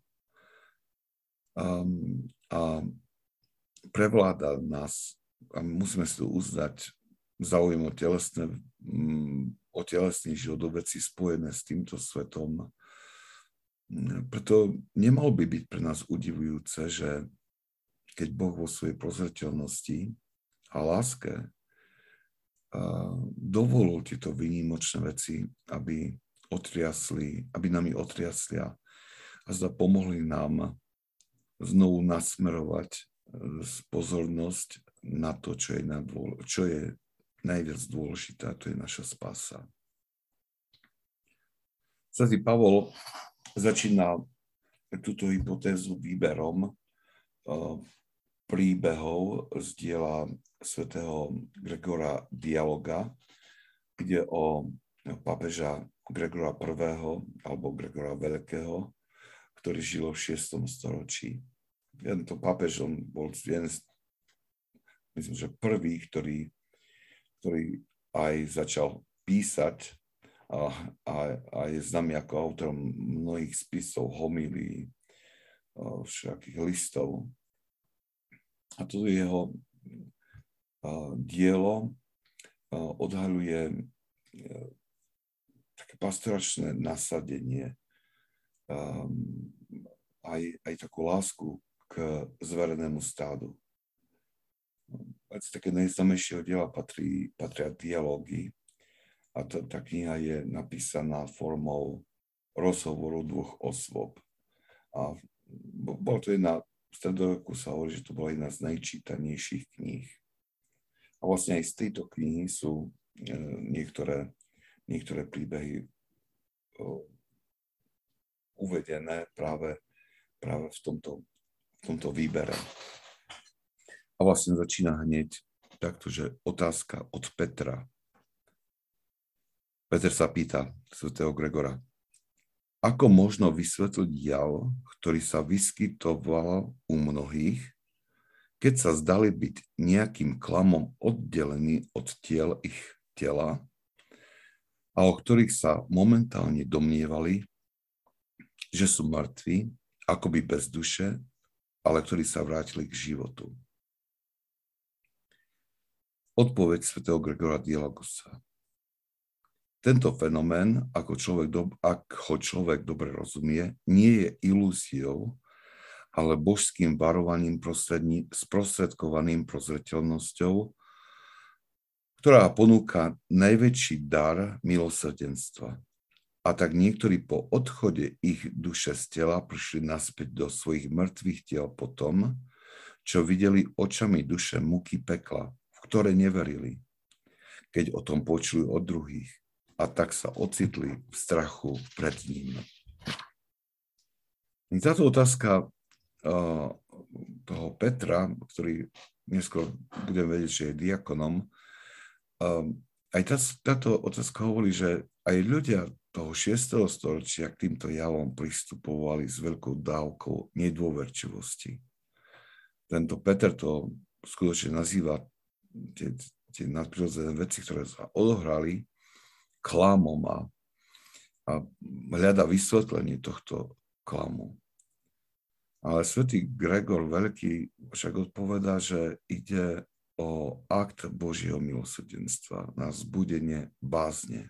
Um, a prevláda nás, a musíme si to uznať, záujem o telesné, um, o telesný život, o veci spojené s týmto svetom. Preto nemalo by byť pre nás udivujúce, že keď Boh vo svojej prozreteľnosti a láske uh, dovolil tieto výnimočné veci, aby otriasli, aby nami otriasli a zda pomohli nám znovu nasmerovať pozornosť na to, čo je, nadôle, čo je najviac dôležité, a to je naša spása. Svätý Pavol začína túto hypotézu výberom uh, príbehov z diela svätého Gregora Dialoga, ide o pápeža Gregora prvého alebo Gregora Veľkého, ktorý žil v šiestom storočí. Tento pápež, on bol jeden z, myslím, že prvý, ktorý, ktorý aj začal písať a, a, a je známy ako autorom mnohých spisov, homílií, všakých listov. A toto jeho uh, dielo uh, odhaľuje uh, také pastoračné nasadenie, um, aj, aj takú lásku k zverenému stádu. Z také najznámejšieho diela patrí, patria dialógy. A to, tá kniha je napísaná formou rozhovoru dvoch osôb. A bolo to jedna, v stredoveku sa hovorí, že to bola jedna z najčítanejších kníh. A vlastne aj z tejto knihy sú e, niektoré, niektoré príbehy e, uvedené práve, práve v, tomto, v tomto výbere. A vlastne začína hneď takto, že otázka od Petra. Peter sa pýta svätého Gregora, ako možno vysvetliť jav, ktorý sa vyskytoval u mnohých, keď sa zdali byť nejakým klamom oddelený od tiel ich tela a o ktorých sa momentálne domnievali, že sú mŕtvi, akoby bez duše, ale ktorí sa vrátili k životu. Odpoveď svätého Gregora Dialogusa. Tento fenomén, ako človek do, ak ho človek dobre rozumie, nie je ilúziou, ale božským varovaním sprostredkovaným prozreteľnosťou, ktorá ponúka najväčší dar milosrdenstva. A tak niektorí po odchode ich duše z tela prišli naspäť do svojich mŕtvych tiel po tom, čo videli očami duše muky pekla, v ktoré neverili, keď o tom počuli od druhých. A tak sa ocitli v strachu pred ním. Táto otázka uh, toho Petra, ktorý neskôr budem vedieť, že je diakonom, uh, aj tá, táto otázka hovorí, že aj ľudia toho šiesteho storočia k týmto javom pristupovali s veľkou dávkou nedôverčivosti. Tento Peter to skutočne nazýva tie, tie nadprirodzené veci, ktoré sa odohrali, klamom a, a hľada vysvetlenie tohto klamu. Ale svätý Gregor Veľký však odpovedá, že ide o akt Božieho milosrdenstva na vzbudenie bázne.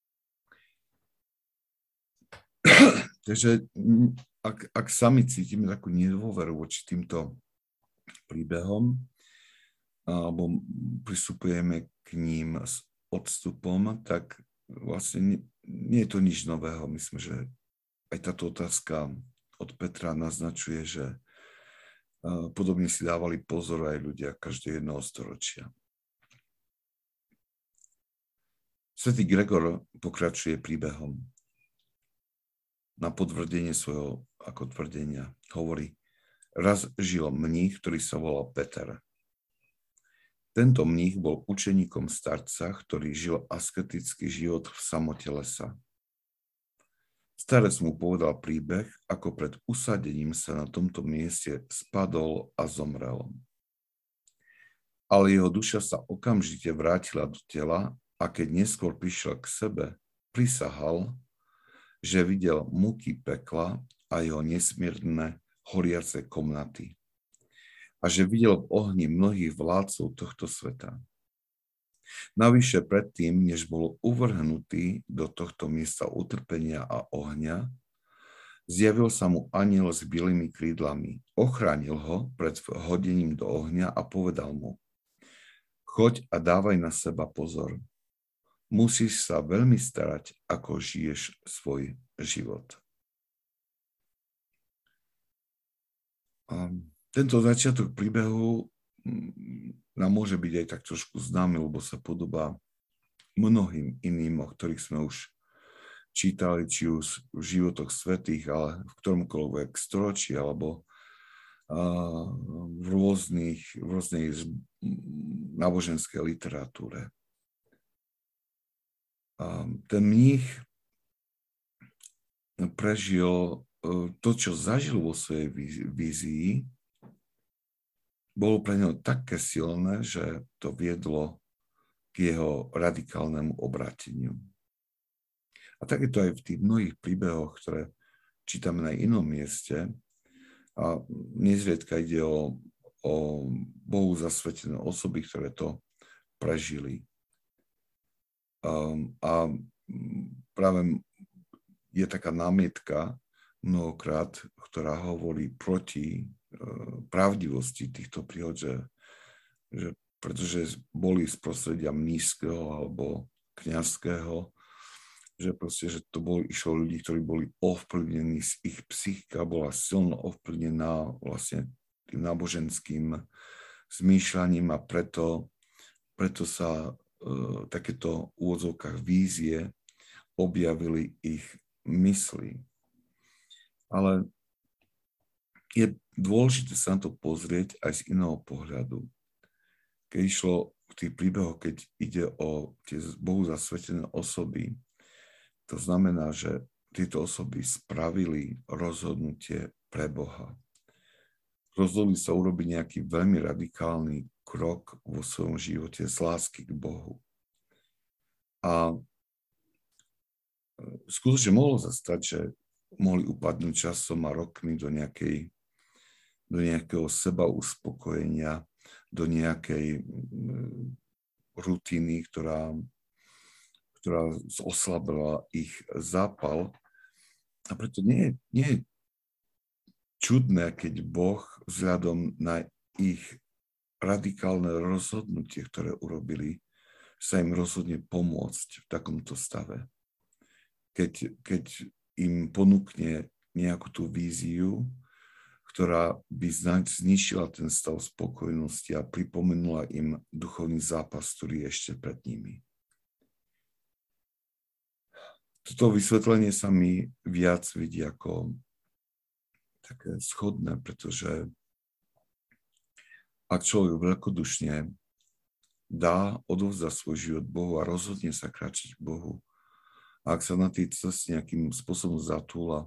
Takže ak, ak sami cítime takú nedôveru voči týmto príbehom alebo pristupujeme k ním s odstupom, tak vlastne nie, nie je to nič nového. Myslím, že aj táto otázka od Petra naznačuje, že uh, podobne si dávali pozor aj ľudia každého jednoho storočia. Svätý Gregor pokračuje príbehom. Na potvrdenie svojho ako tvrdenia hovorí, raz žil mních, ktorý sa volal Peter. Tento mních bol učeníkom starca, ktorý žil asketický život v samote lesa. Starec mu povedal príbeh, ako pred usadením sa na tomto mieste spadol a zomrel. Ale jeho duša sa okamžite vrátila do tela a keď neskôr prišiel k sebe, prisahal, že videl muky pekla a jeho nesmierne horiace komnaty. A že videl v ohni mnohých vládcov tohto sveta. Navyše predtým, než bol uvrhnutý do tohto miesta utrpenia a ohňa, zjavil sa mu anjel s bielými krídlami, ochránil ho pred hodením do ohňa a povedal mu, choď a dávaj na seba pozor. Musíš sa veľmi starať, ako žiješ svoj život. Um. Tento začiatok príbehu nám môže byť aj tak trošku známy, lebo sa podobá mnohým iným, o ktorých sme už čítali či už v životoch svätých, ale v ktoromkoľvek storočí, alebo v rôznych, v rôznej náboženskej literatúre. Ten mních prežil to, čo zažil vo svojej vízii, bolo pre neho také silné, že to viedlo k jeho radikálnemu obráteniu. A tak je to aj v tých mnohých príbehoch, ktoré čítame na inom mieste. A nezriedka ide o, o Bohu zasvetené osoby, ktoré to prežili. Um, a práve je taká námietka mnohokrát, ktorá hovorí proti uh, pravdivosti týchto príhod, že, že pretože boli z prostredia mníšskeho alebo kňazského, že proste, že to bolo, išlo ľudí, ktorí boli ovplyvnení, ich psychika bola silno ovplyvnená vlastne tým náboženským zmýšľaním a preto, preto sa uh, takéto v úvodzovkách vízie objavili ich mysli. Ale je dôležité sa na to pozrieť aj z iného pohľadu. Keď išlo v tých príbehoch, keď ide o tie Bohu zasvetené osoby, to znamená, že tieto osoby spravili rozhodnutie pre Boha. Rozhodli sa urobiť nejaký veľmi radikálny krok vo svojom živote z lásky k Bohu. A skutočne mohlo sa stať, že mohli upadnúť časom a rokmi do, nejakej, do nejakého seba uspokojenia, do nejakej rutiny, ktorá ktorá oslabila ich zápal. A preto nie, nie je čudné, keď Boh vzhľadom na ich radikálne rozhodnutie, ktoré urobili, sa im rozhodne pomôcť v takomto stave. Keď, keď im ponúkne nejakú tú víziu, ktorá by zničila ten stav spokojnosti a pripomenula im duchovný zápas, ktorý je ešte pred nimi. Toto vysvetlenie sa mi viac vidí ako také schodné, pretože ak človek veľkodušne dá, odovzdá svoj život Bohu a rozhodne sa kráčať k Bohu, a ak sa na tej ceste nejakým spôsobom zatúla,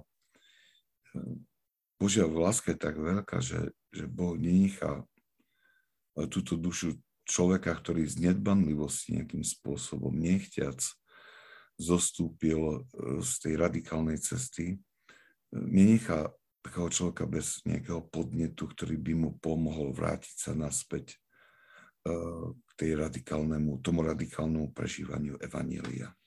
Božia láska je tak veľká, že, že Boh nenechá túto dušu človeka, ktorý z nedbanlivosti nejakým spôsobom nechtiac zostúpil z tej radikálnej cesty, nenechá takého človeka bez nejakého podnetu, ktorý by mu pomohol vrátiť sa naspäť k tej radikálnemu, tomu radikálnemu prežívaniu evanjelia.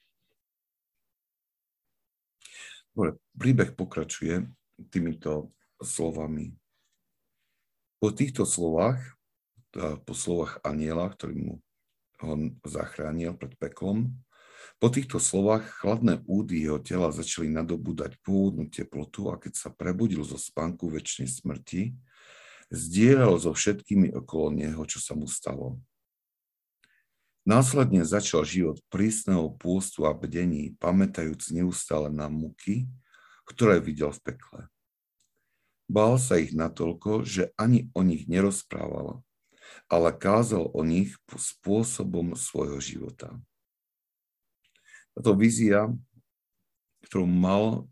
Dobre, príbeh pokračuje týmito slovami. Po týchto slovách, po slovách anjela, ktorý mu ho zachránil pred peklom, po týchto slovách chladné údy jeho tela začali nadobúdať pôvodnú teplotu a keď sa prebudil zo spánku večnej smrti, zdieľal so všetkými okolo neho, čo sa mu stalo. Následne začal život prísneho pôstu a bdení, pamätajúc neustále na muky, ktoré videl v pekle. Bál sa ich natoľko, že ani o nich nerozprával, ale kázal o nich spôsobom svojho života. Táto vízia, ktorú mal,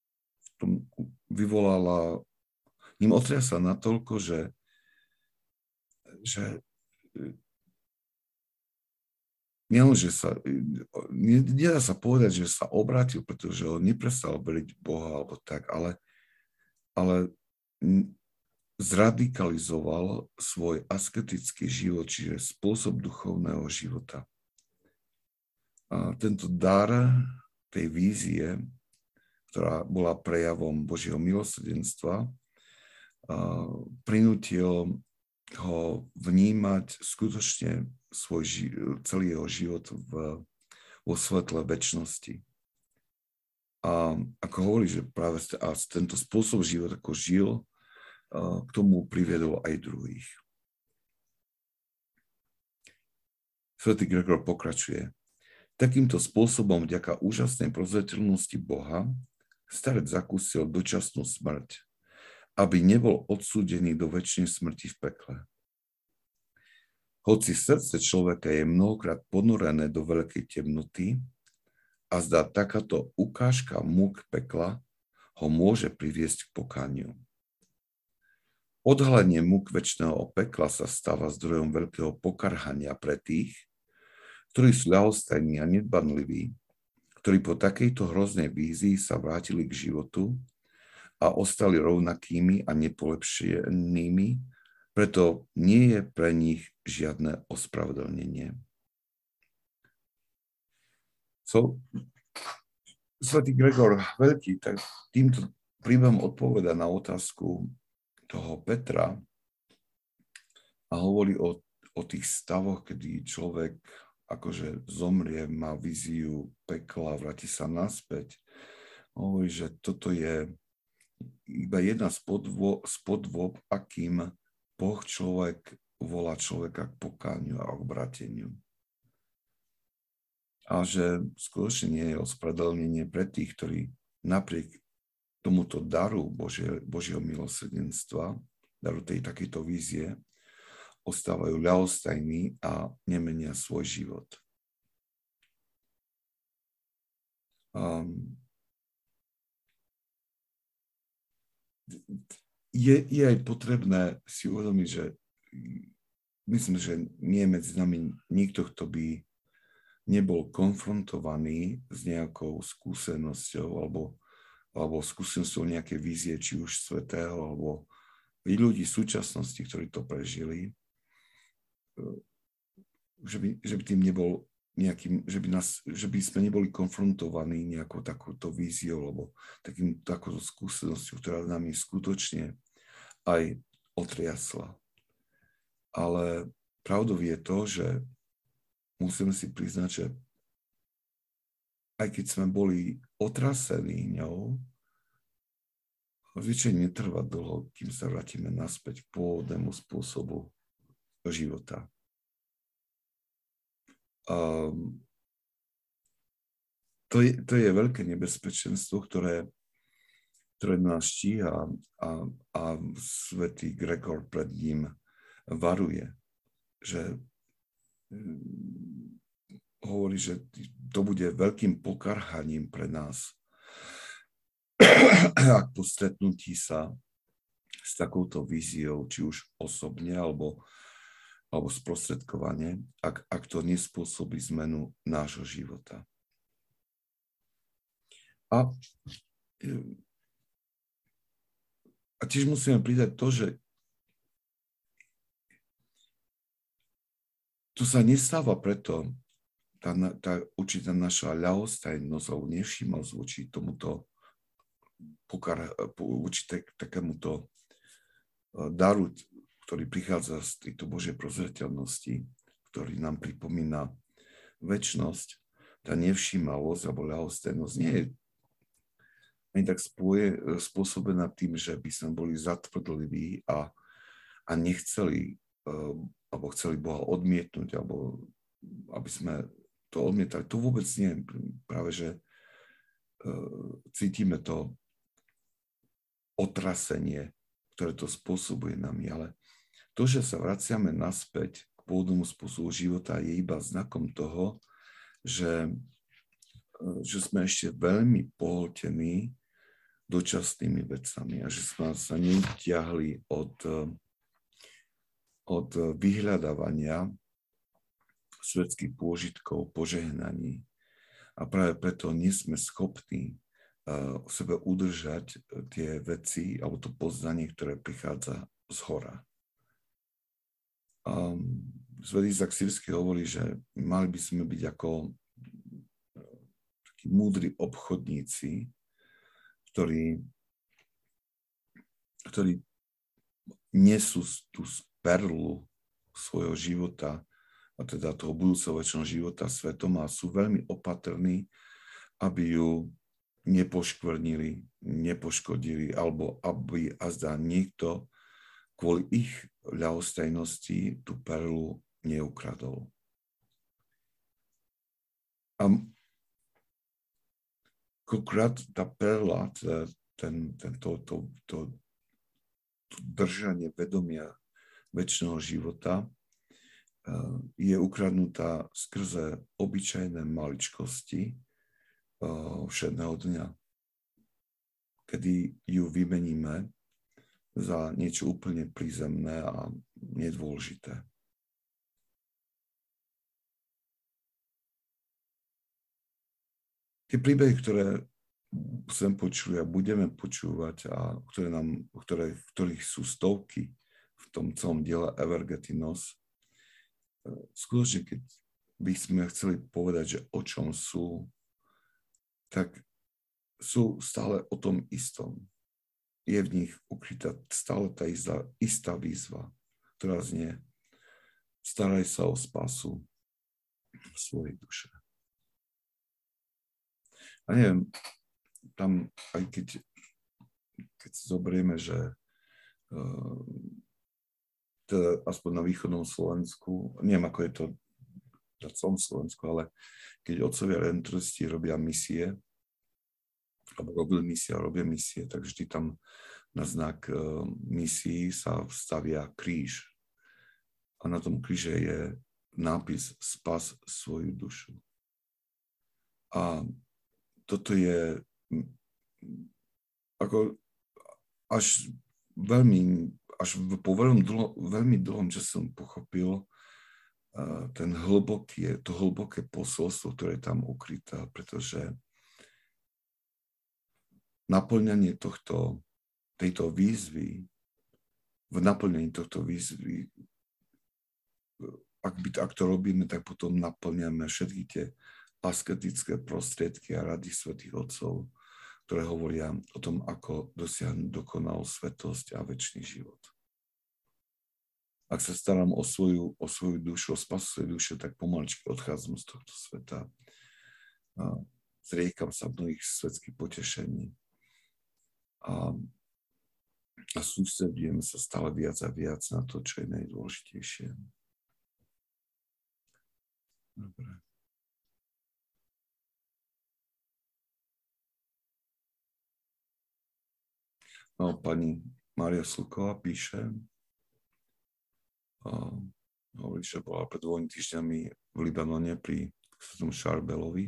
vyvolala, ním otriasla natoľko, že, že nielenže sa, nedá sa povedať, že sa obrátil, pretože on neprestal veriť Boha alebo tak, ale, ale zradikalizoval svoj asketický život, čiže spôsob duchovného života. A tento dar tej vízie, ktorá bola prejavom Božieho milosrdenstva, prinútil ho vnímať skutočne svoj, celý jeho život v, vo svetle večnosti. A ako hovorí, že práve a tento spôsob života, ako žil, k tomu priviedol aj druhých. Svätý Gregor pokračuje. Takýmto spôsobom, vďaka úžasnej prozreteľnosti Boha, starec zakúsil dočasnú smrť, aby nebol odsúdený do večnej smrti v pekle. Hoci srdce človeka je mnohokrát ponorené do veľkej temnoty a zdá takáto ukážka múk pekla ho môže priviesť k pokániu. Odhalenie múk večného pekla sa stáva zdrojom veľkého pokarhania pre tých, ktorí sú ľahostajní a nedbanliví, ktorí po takejto hroznej vízii sa vrátili k životu a ostali rovnakými a nepolepšenými, preto nie je pre nich žiadne ospravedlnenie. So, svätý Gregor Veľký tak týmto príbehom odpoveda na otázku toho Petra a hovorí o, o tých stavoch, kedy človek akože zomrie, má víziu pekla, vráti sa naspäť. Hovorí, že toto je iba jedna z podôb, z podôb, akým Boh človek volá človeka k pokániu a k obráteniu. A že skutočne nie je ospravedlnenie pre tých, ktorí napriek tomuto daru Božie, Božieho milosrdenstva, daru tej takejto vízie, ostávajú ľahostajní a nemenia svoj život. Um, je, je aj potrebné si uvedomiť, že myslím, že nie je medzi nami nikto, kto by nebol konfrontovaný s nejakou skúsenosťou alebo, alebo skúsenosťou nejakej vízie, či už svätého, alebo i ľudí v súčasnosti, ktorí to prežili, že by, že by tým nebol nejakým, že by, nás, že by sme neboli konfrontovaní nejakou takouto víziou alebo takým, takouto skúsenosťou, ktorá nami skutočne aj otriasla. Ale pravdou je to, že musíme si priznať, že aj keď sme boli otrasení ňou, zvyčajne netrvá dlho, kým sa vrátime naspäť k pôvodnému spôsobu života. Um, to, je, to je veľké nebezpečenstvo, ktoré, ktoré nás štíha a, a svätý Gregor pred ním varuje, že um, hovorí, že to bude veľkým pokarhaním pre nás, ak po stretnutí sa s takouto víziou, či už osobne, alebo, alebo sprostredkovane, ak, ak to nespôsobí zmenu nášho života. A, a tiež musíme pridať to, že to sa nestáva preto, tá, tá určitá naša ľahostajnosť alebo nevšímavosť voči tomuto pokar, voči takémuto daru, ktorý prichádza z tejto Božej prozreteľnosti, ktorý nám pripomína večnosť, tá nevšímavosť alebo ľahostajnosť nie je ani tak spoje, spôsobená tým, že by sme boli zatvrdliví a, a nechceli, alebo chceli Boha odmietnúť, alebo aby sme to odmietali. To vôbec nie. Práve, že cítime to otrasenie, ktoré to spôsobuje nami, ale to, že sa vraciame naspäť k pôvodnému spôsobu života, je iba znakom toho, že, že sme ešte veľmi pohltení dočasnými vecami a že sme sa neutiahli od, od vyhľadávania svetských pôžitkov, požehnaní. A práve preto nie sme schopní uh, sebe udržať tie veci alebo to poznanie, ktoré prichádza z hora. Um, Svätý Izák Sýrsky hovorí, že mali by sme byť ako uh, takí múdri obchodníci, ktorí, ktorí nesú tú perlu svojho života, a teda toho budúceho večného života svetom a sú veľmi opatrní, aby ju nepoškvrnili, nepoškodili, alebo aby azda niekto kvôli ich ľahostajnosti tú perlu neukradol. a koľkokrát tá perla, ten, ten, to, to, to, to držanie vedomia večného života je ukradnutá skrze obyčajné maličkosti všedného dňa, kedy ju vymeníme za niečo úplne prízemné a nedôležité. Tie príbehy, ktoré sem počuli a budeme počúvať a ktoré nám, ktoré, ktorých sú stovky v tom celom diele Evergetinos, skutočne, keď by sme chceli povedať, že o čom sú, tak sú stále o tom istom. Je v nich ukrytá stále tá istá, istá výzva, ktorá znie: staraj sa o spásu svojej duše. A neviem, tam aj keď, keď si zoberieme, že uh, teda aspoň na východnom Slovensku, neviem, ako je to na celom Slovensku, ale keď otcovia redemptoristi robia misie, alebo robili misie a robia misie, tak vždy tam na znak uh, misií sa stavia kríž. A na tom kríže je nápis Spas svoju dušu. A toto je ako až veľmi až po veľmi, dlho, veľmi dlhom čase som pochopil uh, ten hlboký, to hlboké posolstvo, ktoré je tam ukryté, pretože naplňanie tohto, tejto výzvy, v naplňaní tohto výzvy, ak, by, ak to robíme, tak potom naplňame všetky tie asketické prostriedky a rady svätých otcov, ktoré hovoria o tom, ako dosiahnuť dokonalú svetosť a večný život. Ak sa starám o svoju, o svoju dušu, o spasu svojej duše, tak pomaličky odchádzam z tohto sveta. A zriekam sa mnohých svetských potešení. A, a sústredujem sa stále viac a viac na to, čo je najdôležitejšie. Dobre. No, pani Mária Sluková píše, a hovorí, že bola pred dvomi týždňami v Libanone pri svetom Šarbelovi.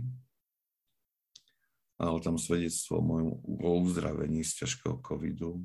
A tam svedectvo o mojom uzdravení z ťažkého covidu.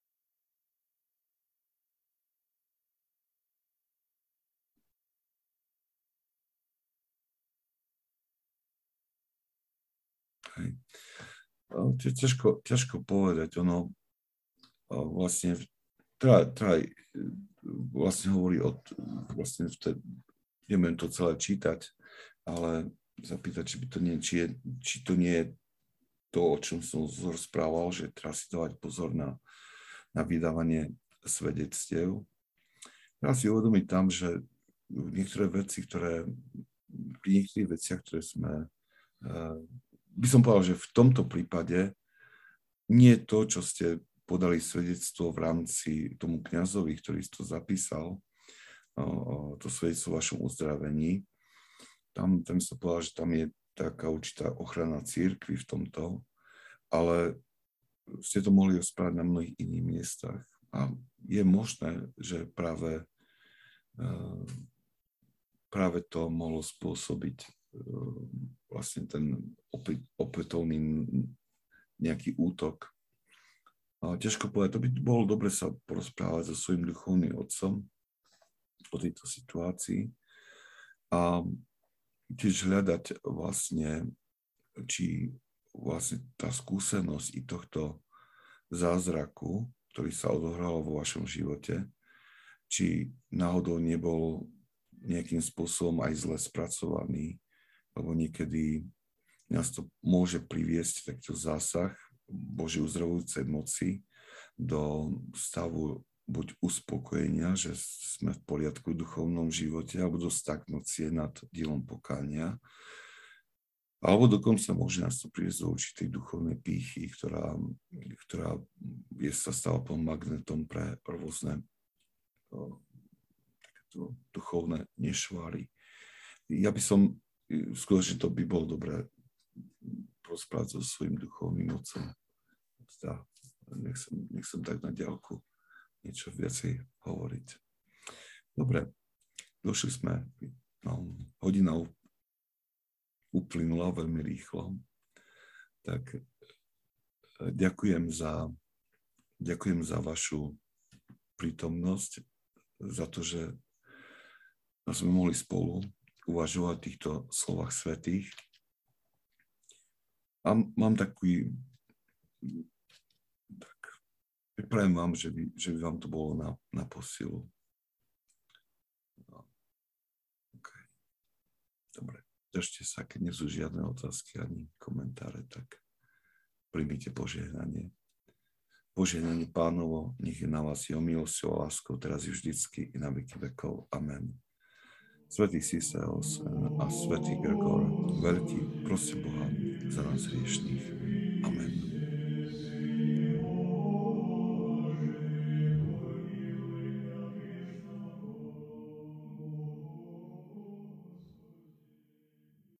Hej. Ťažko, ťažko povedať, ono vlastne teda, teda vlastne hovorí o, vlastne vtedy, neviem to celé čítať, ale zapýtať, či, by to nie, či, je, či to nie je to, o čom som rozprával, že treba si dávať pozor na, na vydávanie svedectiev. Treba si uvedomiť tam, že niektoré veci, ktoré, pri niektorých veciach, ktoré sme, by som povedal, že v tomto prípade nie je to, čo ste podali svedectvo v rámci tomu kňazovi, ktorý to zapísal, to svedectvo o vašom uzdravení. Tam, tam sa povedal, že tam je taká určitá ochrana cirkvi v tomto, ale ste to mohli rozprávať na mnohých iných miestach. A je možné, že práve, práve to mohlo spôsobiť vlastne ten opätovný nejaký útok. A ťažko povedať, to by bolo dobre sa porozprávať so svojím duchovným otcom o tejto situácii a tiež hľadať vlastne, či vlastne tá skúsenosť i tohto zázraku, ktorý sa odohral vo vašom živote, či náhodou nebol nejakým spôsobom aj zle spracovaný, lebo niekedy nás to môže priviesť takto zásah Božej uzdravujúcej moci do stavu buď uspokojenia, že sme v poriadku v duchovnom živote, alebo do stagnácie nad dielom pokánia, alebo dokonca môže nás to priviesť do určitej duchovnej pýchy, ktorá, ktorá je, sa stala plným magnetom pre rôzne takéto duchovné nešváry. Ja by som skutočne to by bolo dobré rozprávať so svojím duchovným otcom. Teda, nechcem, nechcem tak na diaľku niečo viacej hovoriť. Dobre, došli sme, no, hodina uplynula veľmi rýchlo, tak ďakujem za, ďakujem za vašu prítomnosť, za to, že sme mohli spolu uvažovať o týchto slovách svätých. A mám taký, tak, prajem vám, že by, že by vám to bolo na, na posilu. No. Okay. Dobre, držte sa, keď nie sú žiadne otázky ani komentáre, tak príjmite požehnanie. Požehnanie Pánovo, nech je na vás jeho milosťou a láskou, teraz i vždycky, i na veky vekov. Amen. Svätý Siseos a svätý Gregor, veľký, prosím Boha za nás hriešných. Amen.